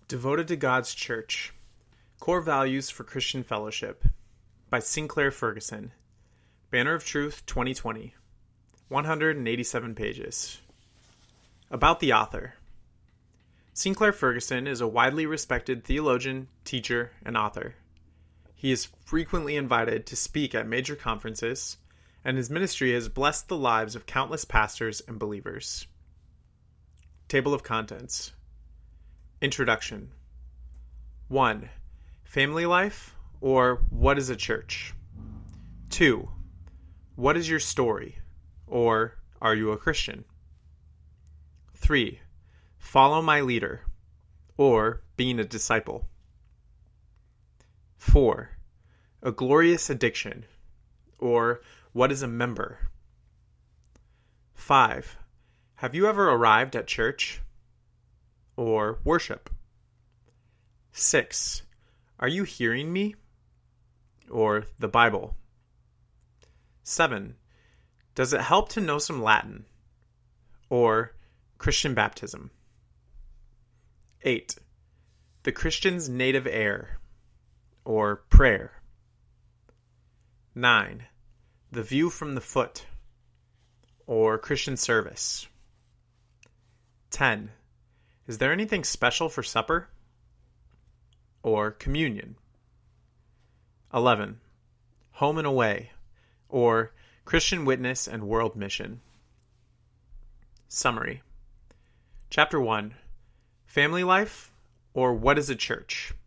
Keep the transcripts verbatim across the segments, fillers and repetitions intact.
Devoted to God's Church. Core Values for Christian Fellowship by Sinclair Ferguson. Banner of Truth twenty twenty. one hundred eighty-seven pages. About the author. Sinclair Ferguson is a widely respected theologian, teacher, and author. He is frequently invited to speak at major conferences, and his ministry has blessed the lives of countless pastors and believers. Table of Contents. Introduction. one. Family life, or what is a church? two. What is your story, or are you a Christian? three. Follow my leader, or being a disciple. four. A glorious addiction, or what is a member? five. Have you ever arrived at church? Or worship? six. Are you hearing me? Or the Bible? seven. Does it help to know some Latin? Or Christian baptism? eight. The Christian's native air? Or prayer? nine. The view from the foot? Or Christian service? ten. Is there anything special for supper? Or communion? eleven. Home and away, or Christian witness and world mission. Summary. Chapter one. Family life, or what is a church?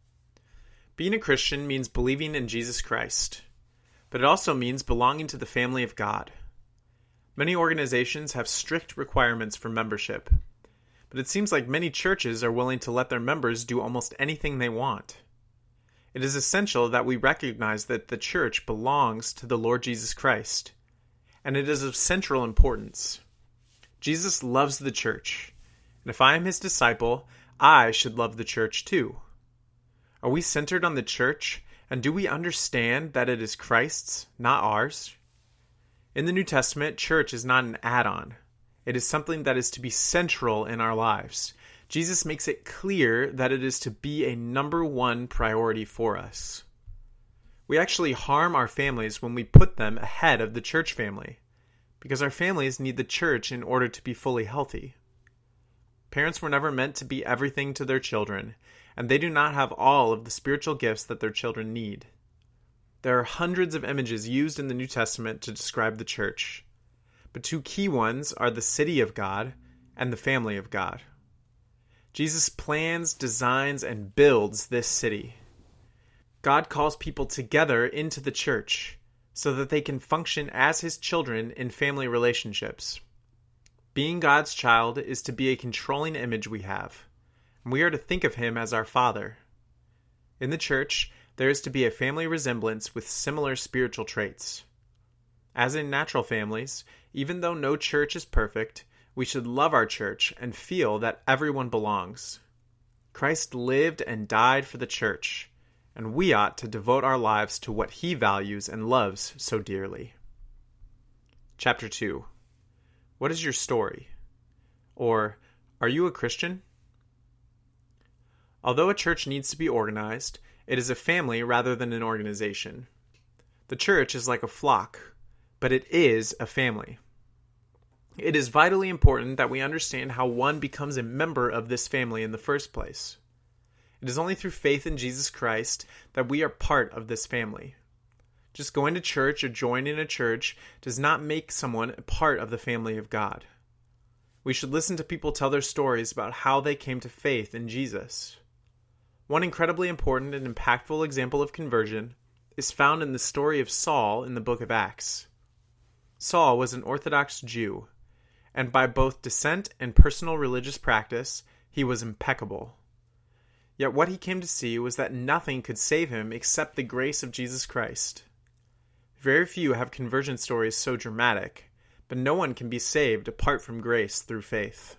Being a Christian means believing in Jesus Christ, but it also means belonging to the family of God. Many organizations have strict requirements for membership, but it seems like many churches are willing to let their members do almost anything they want. It is essential that we recognize that the church belongs to the Lord Jesus Christ, and it is of central importance. Jesus loves the church, and if I am his disciple, I should love the church too. Are we centered on the church, and do we understand that it is Christ's, not ours? In the New Testament, church is not an add-on. It is something that is to be central in our lives. Jesus makes it clear that it is to be a number one priority for us. We actually harm our families when we put them ahead of the church family, because our families need the church in order to be fully healthy. Parents were never meant to be everything to their children, and they do not have all of the spiritual gifts that their children need. There are hundreds of images used in the New Testament to describe the church, but two key ones are the city of God and the family of God. Jesus plans, designs, and builds this city. God calls people together into the church so that they can function as his children in family relationships. Being God's child is to be a controlling image we have, and we are to think of him as our Father. In the church, there is to be a family resemblance with similar spiritual traits. As in natural families, even though no church is perfect, we should love our church and feel that everyone belongs. Christ lived and died for the church, and we ought to devote our lives to what he values and loves so dearly. Chapter two. What is your story? Or, are you a Christian? Although a church needs to be organized, it is a family rather than an organization. The church is like a flock, but it is a family. It is vitally important that we understand how one becomes a member of this family in the first place. It is only through faith in Jesus Christ that we are part of this family. Just going to church or joining a church does not make someone a part of the family of God. We should listen to people tell their stories about how they came to faith in Jesus. One incredibly important and impactful example of conversion is found in the story of Saul in the book of Acts. Saul was an Orthodox Jew, and by both descent and personal religious practice, he was impeccable. Yet what he came to see was that nothing could save him except the grace of Jesus Christ. Very few have conversion stories so dramatic, but no one can be saved apart from grace through faith.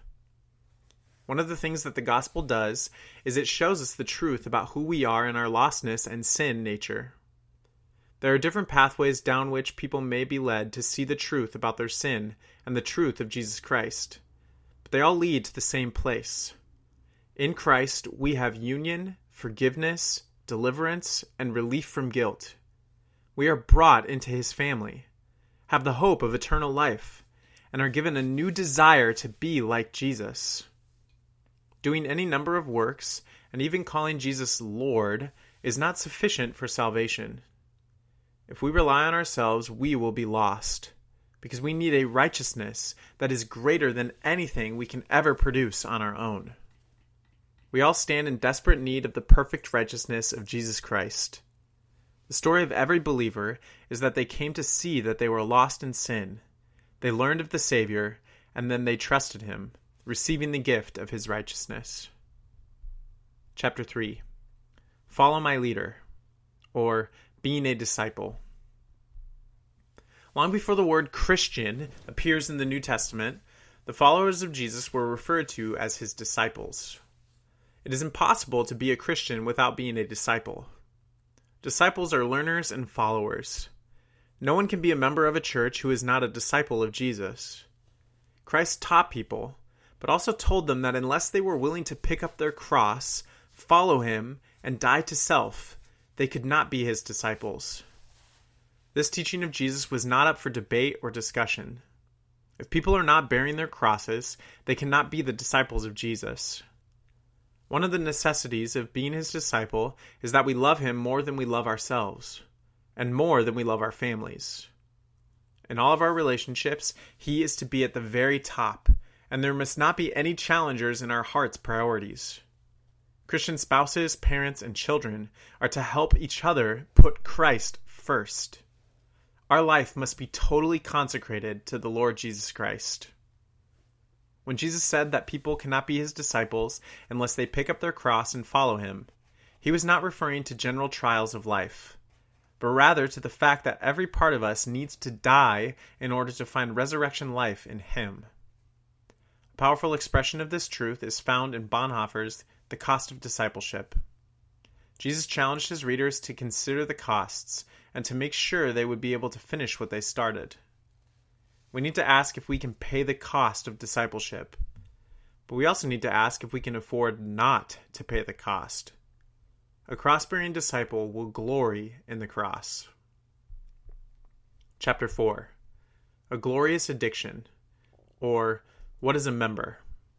One of the things that the gospel does is it shows us the truth about who we are in our lostness and sin nature. There are different pathways down which people may be led to see the truth about their sin and the truth of Jesus Christ, but they all lead to the same place. In Christ, we have union, forgiveness, deliverance, and relief from guilt. We are brought into his family, have the hope of eternal life, and are given a new desire to be like Jesus. Doing any number of works, and even calling Jesus Lord, is not sufficient for salvation. If we rely on ourselves, we will be lost, because we need a righteousness that is greater than anything we can ever produce on our own. We all stand in desperate need of the perfect righteousness of Jesus Christ. The story of every believer is that they came to see that they were lost in sin. They learned of the Savior, and then they trusted him, receiving the gift of his righteousness. Chapter three. Follow my leader, or being a disciple. Long before the word Christian appears in the New Testament, the followers of Jesus were referred to as his disciples. It is impossible to be a Christian without being a disciple. Disciples are learners and followers. No one can be a member of a church who is not a disciple of Jesus. Christ taught people, but also told them that unless they were willing to pick up their cross, follow him, and die to self, they could not be his disciples. This teaching of Jesus was not up for debate or discussion. If people are not bearing their crosses, they cannot be the disciples of Jesus. One of the necessities of being his disciple is that we love him more than we love ourselves, and more than we love our families. In all of our relationships, he is to be at the very top, and there must not be any challengers in our heart's priorities. Christian spouses, parents, and children are to help each other put Christ first. Our life must be totally consecrated to the Lord Jesus Christ. When Jesus said that people cannot be his disciples unless they pick up their cross and follow him, he was not referring to general trials of life, but rather to the fact that every part of us needs to die in order to find resurrection life in him. A powerful expression of this truth is found in Bonhoeffer's The Cost of Discipleship. Jesus challenged his readers to consider the costs and to make sure they would be able to finish what they started. We need to ask if we can pay the cost of discipleship, but we also need to ask if we can afford not to pay the cost. A cross-bearing disciple will glory in the cross. Chapter four. A Glorious Addiction, or What is a Member?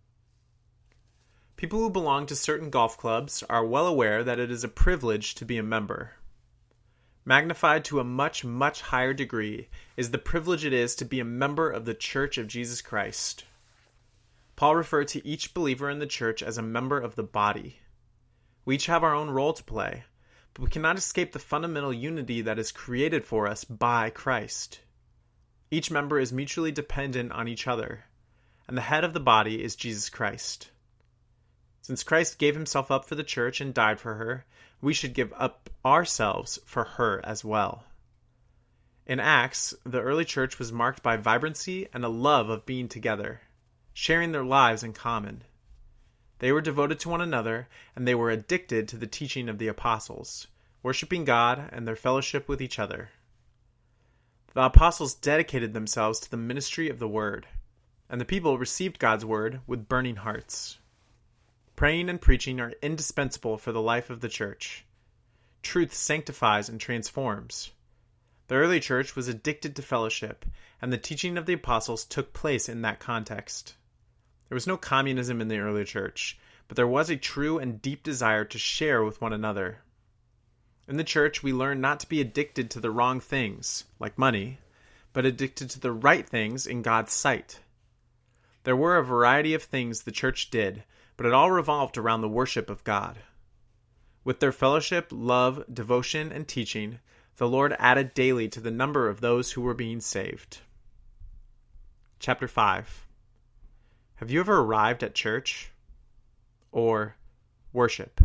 People who belong to certain golf clubs are well aware that it is a privilege to be a member. Magnified to a much, much higher degree is the privilege it is to be a member of the Church of Jesus Christ. Paul referred to each believer in the church as a member of the body. We each have our own role to play, but we cannot escape the fundamental unity that is created for us by Christ. Each member is mutually dependent on each other, and the head of the body is Jesus Christ. Since Christ gave himself up for the church and died for her, we should give up ourselves for her as well. In Acts, the early church was marked by vibrancy and a love of being together, sharing their lives in common. They were devoted to one another, and they were addicted to the teaching of the apostles, worshiping God and their fellowship with each other. The apostles dedicated themselves to the ministry of the word, and the people received God's word with burning hearts. Praying and preaching are indispensable for the life of the church. Truth sanctifies and transforms. The early church was addicted to fellowship, and the teaching of the apostles took place in that context. There was no communism in the early church, but there was a true and deep desire to share with one another. In the church, we learn not to be addicted to the wrong things, like money, but addicted to the right things in God's sight. There were a variety of things the church did, but it all revolved around the worship of God. With their fellowship, love, devotion, and teaching, the Lord added daily to the number of those who were being saved. Chapter five. Have you ever arrived at church? Or worship?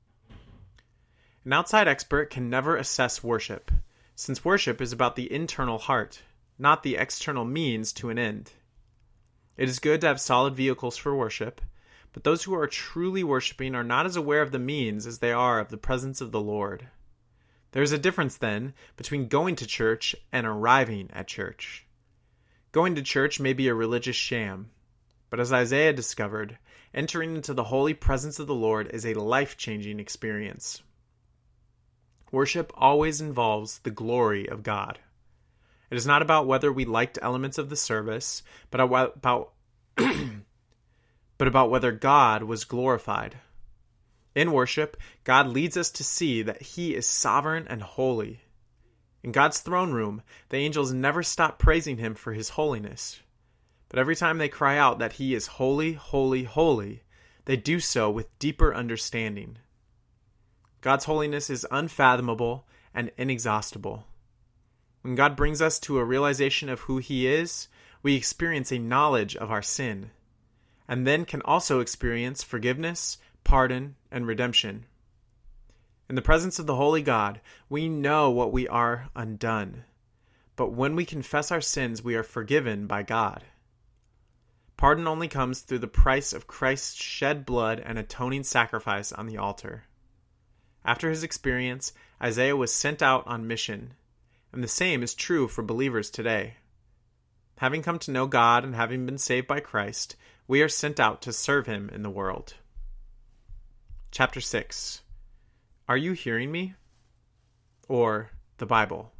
An outside expert can never assess worship, since worship is about the internal heart, not the external means to an end. It is good to have solid vehicles for worship, but those who are truly worshiping are not as aware of the means as they are of the presence of the Lord. There is a difference, then, between going to church and arriving at church. Going to church may be a religious sham, but as Isaiah discovered, entering into the holy presence of the Lord is a life-changing experience. Worship always involves the glory of God. It is not about whether we liked elements of the service, but about, but about whether God was glorified. In worship, God leads us to see that He is sovereign and holy. In God's throne room, the angels never stop praising Him for His holiness. But every time they cry out that He is holy, holy, holy, they do so with deeper understanding. God's holiness is unfathomable and inexhaustible. When God brings us to a realization of who He is, we experience a knowledge of our sin, and then can also experience forgiveness, pardon, and redemption. In the presence of the holy God, we know what we are undone, but when we confess our sins, we are forgiven by God. Pardon only comes through the price of Christ's shed blood and atoning sacrifice on the altar. After his experience, Isaiah was sent out on mission, and the same is true for believers today. Having come to know God and having been saved by Christ, we are sent out to serve Him in the world. Chapter six. Are you hearing me? Or the Bible.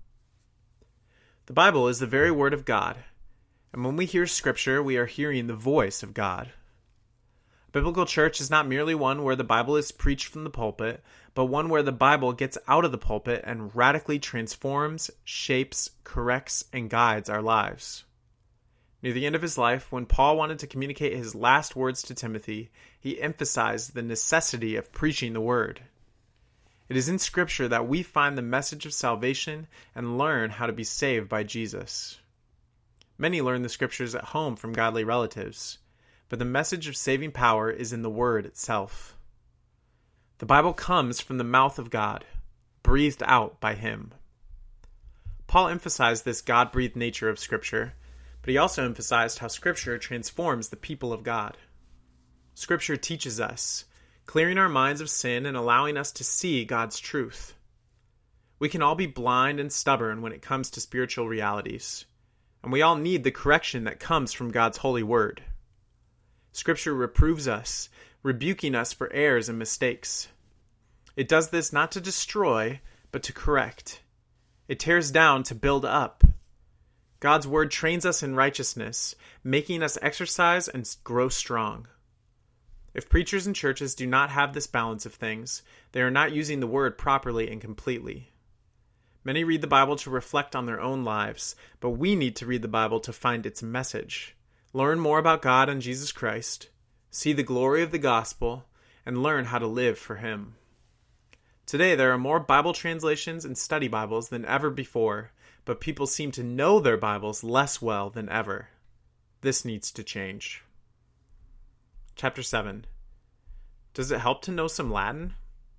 The Bible is the very Word of God, and when we hear Scripture, we are hearing the voice of God. A biblical church is not merely one where the Bible is preached from the pulpit, but one where the Bible gets out of the pulpit and radically transforms, shapes, corrects, and guides our lives. Near the end of his life, when Paul wanted to communicate his last words to Timothy, he emphasized the necessity of preaching the Word. It is in Scripture that we find the message of salvation and learn how to be saved by Jesus. Many learn the Scriptures at home from godly relatives, but the message of saving power is in the Word itself. The Bible comes from the mouth of God, breathed out by Him. Paul emphasized this God-breathed nature of Scripture, but he also emphasized how Scripture transforms the people of God. Scripture teaches us, clearing our minds of sin and allowing us to see God's truth. We can all be blind and stubborn when it comes to spiritual realities, and we all need the correction that comes from God's holy word. Scripture reproves us, rebuking us for errors and mistakes. It does this not to destroy, but to correct. It tears down to build up. God's word trains us in righteousness, making us exercise and grow strong. If preachers and churches do not have this balance of things, they are not using the word properly and completely. Many read the Bible to reflect on their own lives, but we need to read the Bible to find its message, learn more about God and Jesus Christ, see the glory of the gospel, and learn how to live for Him. Today there are more Bible translations and study Bibles than ever before, but people seem to know their Bibles less well than ever. This needs to change. Chapter seven. Does it help to know some Latin?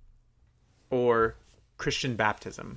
Or Christian baptism?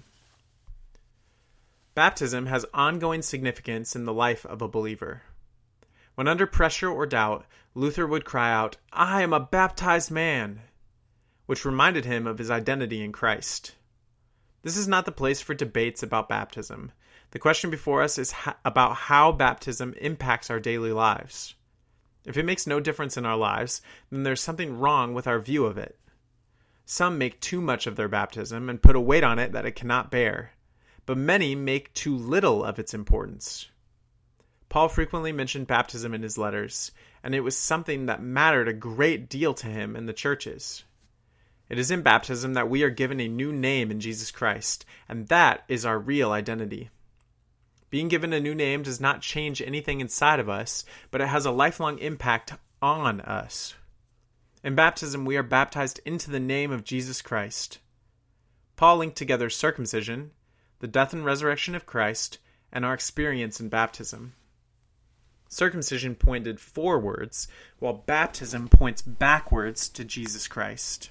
Baptism has ongoing significance in the life of a believer. When under pressure or doubt, Luther would cry out, "I am a baptized man," which reminded him of his identity in Christ. This is not the place for debates about baptism. The question before us is ha- about how baptism impacts our daily lives. If it makes no difference in our lives, then there's something wrong with our view of it. Some make too much of their baptism and put a weight on it that it cannot bear, but many make too little of its importance. Paul frequently mentioned baptism in his letters, and it was something that mattered a great deal to him in the churches. It is in baptism that we are given a new name in Jesus Christ, and that is our real identity. Being given a new name does not change anything inside of us, but it has a lifelong impact on us. In baptism, we are baptized into the name of Jesus Christ. Paul linked together circumcision, the death and resurrection of Christ, and our experience in baptism. Circumcision pointed forwards, while baptism points backwards to Jesus Christ.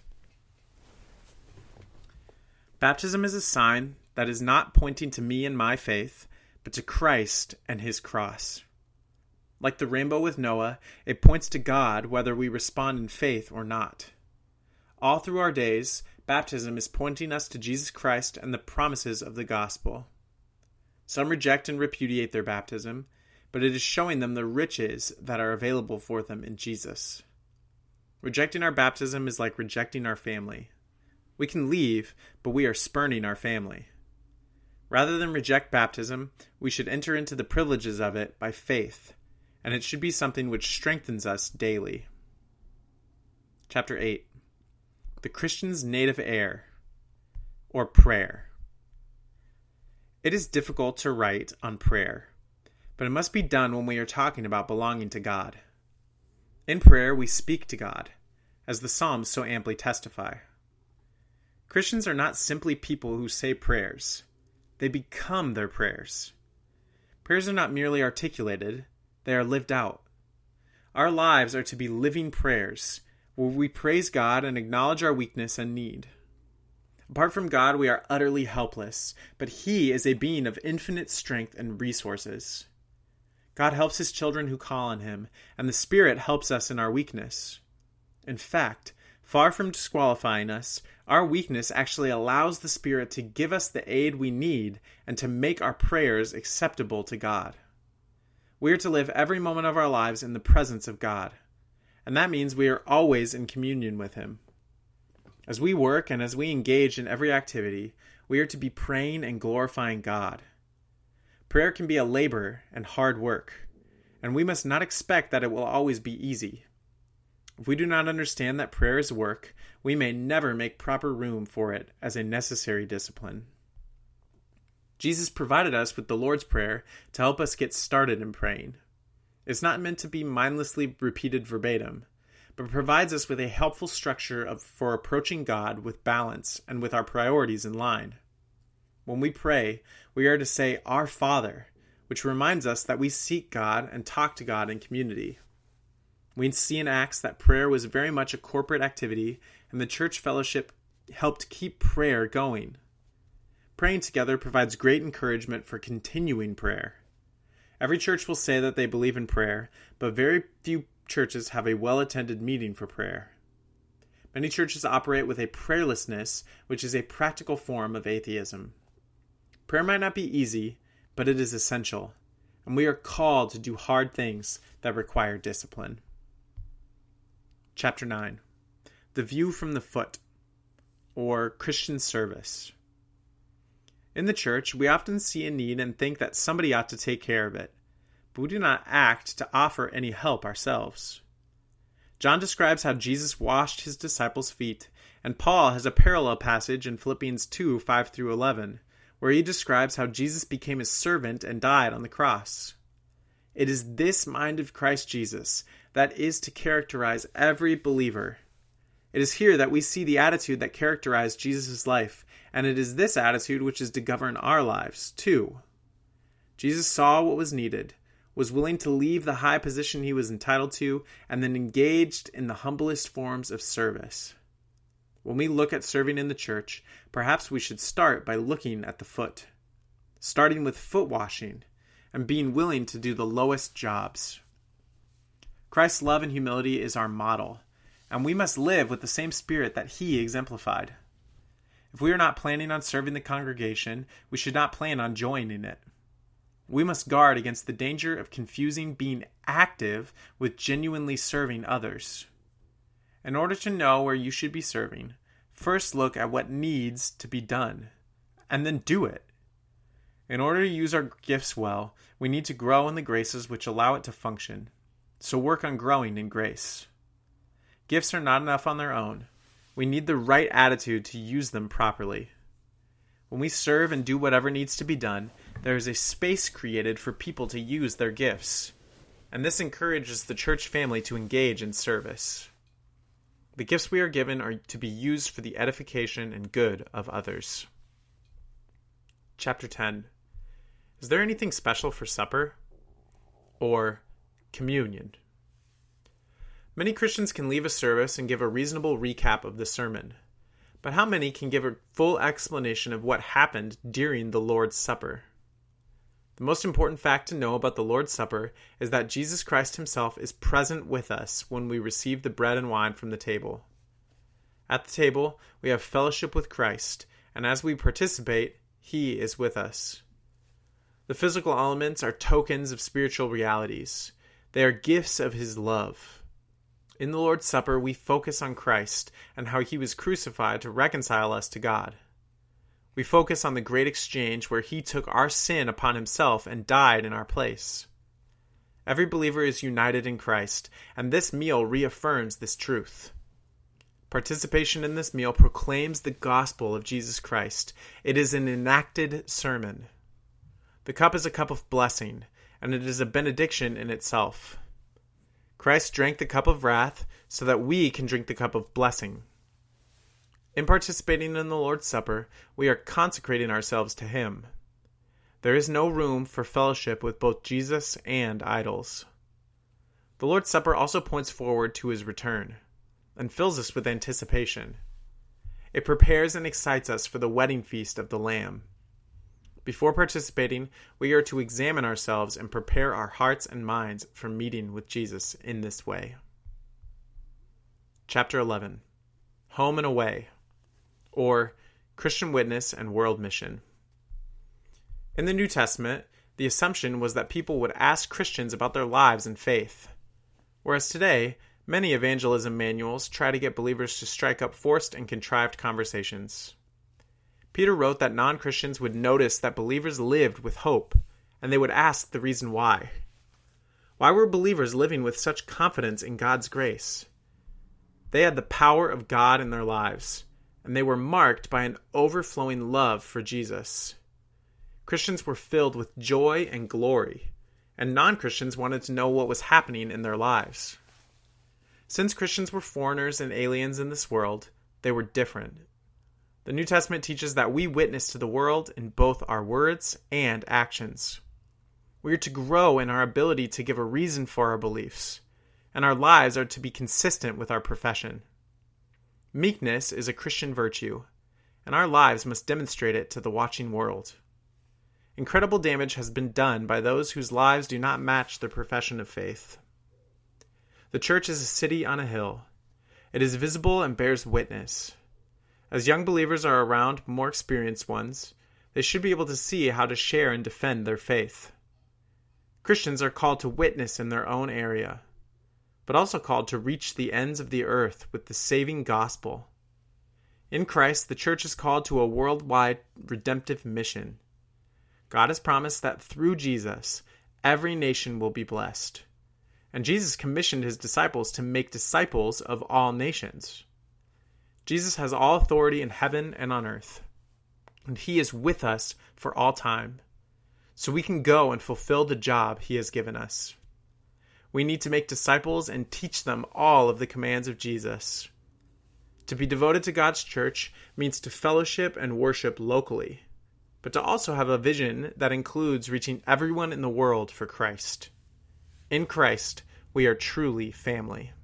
Baptism is a sign that is not pointing to me and my faith, but to Christ and His cross. Like the rainbow with Noah, it points to God whether we respond in faith or not. All through our days, baptism is pointing us to Jesus Christ and the promises of the gospel. Some reject and repudiate their baptism, but it is showing them the riches that are available for them in Jesus. Rejecting our baptism is like rejecting our family. We can leave, but we are spurning our family. Rather than reject baptism, we should enter into the privileges of it by faith, and it should be something which strengthens us daily. Chapter eight. The Christian's Native Air, or Prayer. It is difficult to write on prayer, but it must be done when we are talking about belonging to God. In prayer, we speak to God, as the Psalms so amply testify. Christians are not simply people who say prayers. They become their prayers. Prayers are not merely articulated, they are lived out. Our lives are to be living prayers, where we praise God and acknowledge our weakness and need. Apart from God, we are utterly helpless, but He is a being of infinite strength and resources. God helps His children who call on Him, and the Spirit helps us in our weakness. In fact, far from disqualifying us, our weakness actually allows the Spirit to give us the aid we need and to make our prayers acceptable to God. We are to live every moment of our lives in the presence of God, and that means we are always in communion with Him. As we work and as we engage in every activity, we are to be praying and glorifying God. Prayer can be a labor and hard work, and we must not expect that it will always be easy. If we do not understand that prayer is work, we may never make proper room for it as a necessary discipline. Jesus provided us with the Lord's Prayer to help us get started in praying. It's not meant to be mindlessly repeated verbatim, but provides us with a helpful structure of, for approaching God with balance and with our priorities in line. When we pray, we are to say, Our Father, which reminds us that we seek God and talk to God in community. We see in Acts that prayer was very much a corporate activity, and the church fellowship helped keep prayer going. Praying together provides great encouragement for continuing prayer. Every church will say that they believe in prayer, but very few churches have a well-attended meeting for prayer. Many churches operate with a prayerlessness, which is a practical form of atheism. Prayer might not be easy, but it is essential, and we are called to do hard things that require discipline. Chapter nine. The View from the Foot, or Christian Service. In the church, we often see a need and think that somebody ought to take care of it, but we do not act to offer any help ourselves. John describes how Jesus washed his disciples' feet, and Paul has a parallel passage in Philippians two, five through eleven, where he describes how Jesus became a servant and died on the cross. It is this mind of Christ Jesus that is to characterize every believer. It is here that we see the attitude that characterized Jesus' life, and it is this attitude which is to govern our lives, too. Jesus saw what was needed, was willing to leave the high position he was entitled to, and then engaged in the humblest forms of service. When we look at serving in the church, perhaps we should start by looking at the foot, starting with foot washing, and being willing to do the lowest jobs. Christ's love and humility is our model, and we must live with the same spirit that he exemplified. If we are not planning on serving the congregation, we should not plan on joining it. We must guard against the danger of confusing being active with genuinely serving others. In order to know where you should be serving, first look at what needs to be done, and then do it. In order to use our gifts well, we need to grow in the graces which allow it to function. So work on growing in grace. Gifts are not enough on their own. We need the right attitude to use them properly. When we serve and do whatever needs to be done, there is a space created for people to use their gifts, and this encourages the church family to engage in service. The gifts we are given are to be used for the edification and good of others. Chapter ten. Is there anything special for supper? Or communion? Many Christians can leave a service and give a reasonable recap of the sermon, but how many can give a full explanation of what happened during the Lord's Supper? The most important fact to know about the Lord's Supper is that Jesus Christ himself is present with us when we receive the bread and wine from the table. At the table, we have fellowship with Christ, and as we participate, he is with us. The physical elements are tokens of spiritual realities. They are gifts of his love. In the Lord's Supper, we focus on Christ and how he was crucified to reconcile us to God. We focus on the great exchange where he took our sin upon himself and died in our place. Every believer is united in Christ, and this meal reaffirms this truth. Participation in this meal proclaims the gospel of Jesus Christ. It is an enacted sermon. The cup is a cup of blessing, and it is a benediction in itself. Christ drank the cup of wrath so that we can drink the cup of blessing. In participating in the Lord's Supper, we are consecrating ourselves to him. There is no room for fellowship with both Jesus and idols. The Lord's Supper also points forward to his return and fills us with anticipation. It prepares and excites us for the wedding feast of the Lamb. Before participating, we are to examine ourselves and prepare our hearts and minds for meeting with Jesus in this way. Chapter eleven. Home and Away, or Christian Witness and World Mission. In the New Testament, the assumption was that people would ask Christians about their lives and faith, whereas today, many evangelism manuals try to get believers to strike up forced and contrived conversations. Peter wrote that non-Christians would notice that believers lived with hope, and they would ask the reason why. Why were believers living with such confidence in God's grace? They had the power of God in their lives, and they were marked by an overflowing love for Jesus. Christians were filled with joy and glory, and non-Christians wanted to know what was happening in their lives. Since Christians were foreigners and aliens in this world, they were different. The New Testament teaches that we witness to the world in both our words and actions. We are to grow in our ability to give a reason for our beliefs, and our lives are to be consistent with our profession. Meekness is a Christian virtue, and our lives must demonstrate it to the watching world. Incredible damage has been done by those whose lives do not match their profession of faith. The church is a city on a hill. It is visible and bears witness. As young believers are around more experienced ones, they should be able to see how to share and defend their faith. Christians are called to witness in their own area, but also called to reach the ends of the earth with the saving gospel. In Christ, the church is called to a worldwide redemptive mission. God has promised that through Jesus, every nation will be blessed. And Jesus commissioned his disciples to make disciples of all nations. Jesus has all authority in heaven and on earth, and he is with us for all time, so we can go and fulfill the job he has given us. We need to make disciples and teach them all of the commands of Jesus. To be devoted to God's church means to fellowship and worship locally, but to also have a vision that includes reaching everyone in the world for Christ. In Christ, we are truly family.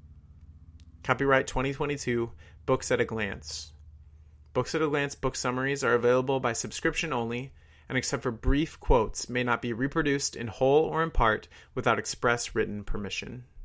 Copyright twenty twenty-two, Books at a Glance. Books at a Glance book summaries are available by subscription only, and except for brief quotes, may not be reproduced in whole or in part without express written permission.